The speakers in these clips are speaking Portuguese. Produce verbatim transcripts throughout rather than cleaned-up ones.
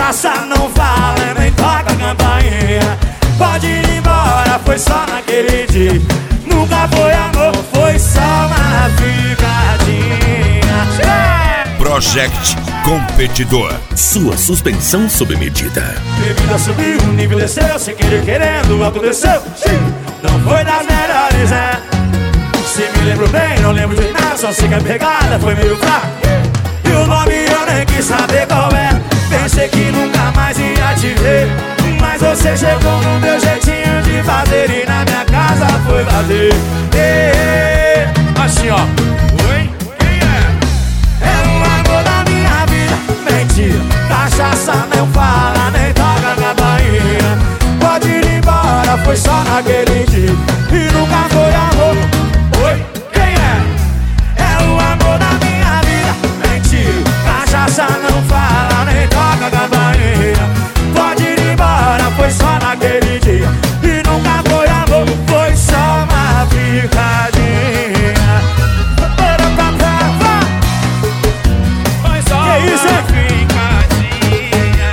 cachaça não fala, nem toca a campainha. Pode ir embora, foi só naquele dia. Nunca foi amor, foi só uma ficadinha. Project Competidor. Sua suspensão sob medida. Bebida subiu, o nível desceu, sem querer querendo, aconteceu. Não foi das melhores, né? Se me lembro bem, não lembro de nada, só sei que a pegada foi meio fraca. E o nome eu nem quis saber qual é. Pensei que nunca mais ia te ver, mas você chegou no meu jeitinho de fazer e na minha casa foi bater. E, assim ó. Oi? Quem é? É o amor da minha vida. Mentira, cachaça não fala, nem toca a campainha. Pode ir embora, foi só naquele dia e nunca foi amor. Oi? Quem é? É o amor da minha vida. Mentira, cachaça não fala, nem toca a campainha. Pode ir embora, foi só naquele dia e nunca foi amor, foi só uma picadinha. Foi só Que isso, hein? picadinha.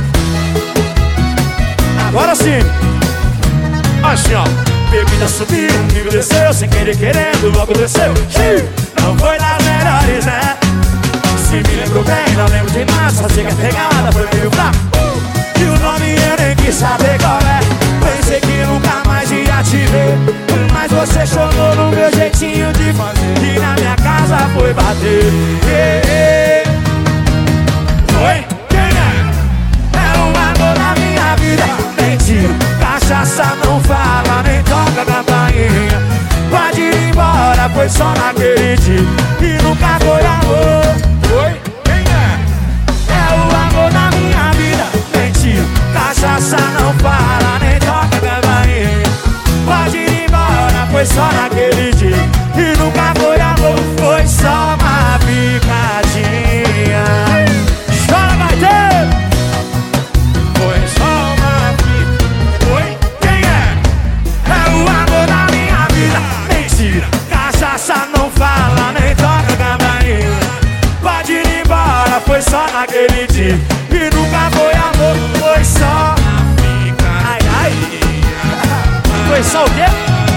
Agora sim. Assim ó. Bebida subiu, o nível desceu, sem querer querendo, aconteceu. Não foi das melhores, né? Se me lembro bem, não lembro de nada, só sei que a pegada foi meio fraca. E o nome eu nem quis saber qual é. Pensei que nunca mais ia te ver, mas você chegou no meu jeitinho de fazer e na minha casa foi bater. E, e, Oi? Quem é? É o amor da minha vida. Mentira, cachaça não fala, nem toca a campainha. Pode ir embora, foi só naquele dia e nunca foi amor. Oi? Quem é? É o amor da minha vida. Mentira, cachaça não fala, nem toca a campainha. Pode ir embora, foi só naquele dia e nunca foi amor, foi só uma picadinha. Chora, bater! Foi só uma picadinha. Oi? Quem é? É o amor da minha vida. Mentira, cachaça não fala, nem toca a campainha. Pode ir embora, foi só naquele dia e nunca foi amor, foi só uma picadinha. Ai, ai. Foi só o quê?